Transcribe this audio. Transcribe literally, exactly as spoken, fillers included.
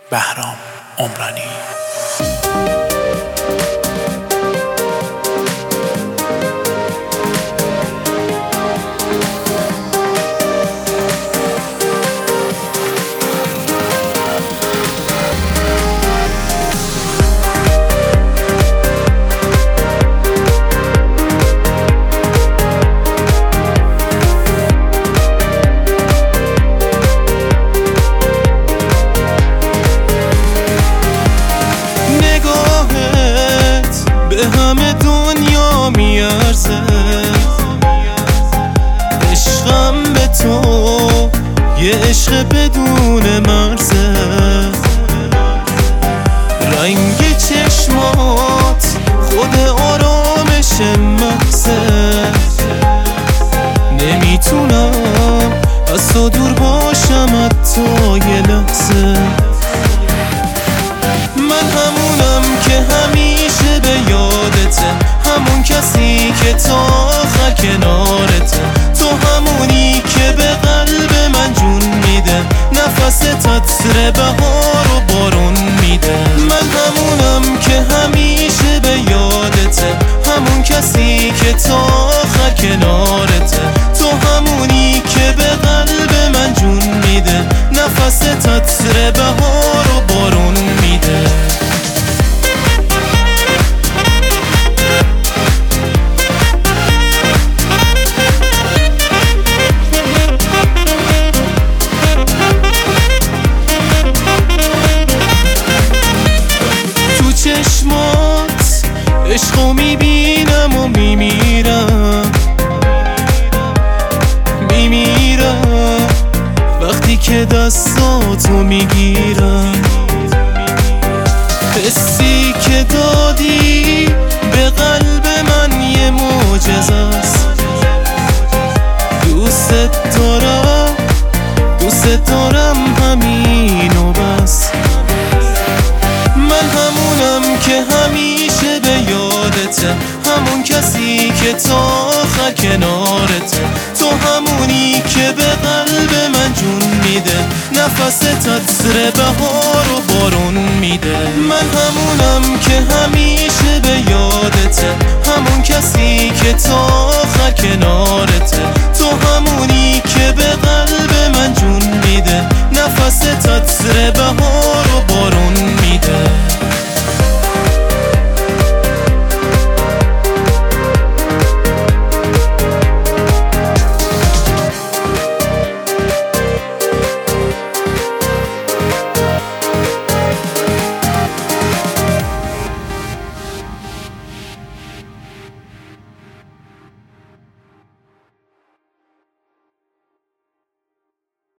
بهرام عمرانی. همه دنیا میارزه، عشقم به تو یه عشق بدون مرزه. رنگ چشمات خود آرامش مغزه، نمیتونم از تو دور باشم حتی یه لحظه. من همونم که همیشه به یادته، همون کسی که تا آخر کنارته. تو همونی که به قلب من جون میده، نفست عطر بهار و بارون میده. من همونم که همیشه به یادته، همون کسی که تا آخر کنارته. تو همونی که به قلب من جون میده، نفست عطر بهار و بارون میده. چشمات عشقو میبینم و میمیرم، میمیرم وقتی که دستاتو میگیرم. حسی که دادی به قلب من یه معجزه است. دوست دارم دوست دارم همینو بس. من همونم که همیشه به یادته، همون کسی که تا آخر کنارته. تو همونی که به قلب من جون میده، نفست عطر بهار و بارون میده. من همونم که همیشه به یادته، همون کسی که تا آخر کنارته. تو همونی که به قلب من جون میده، نفست عطر بهار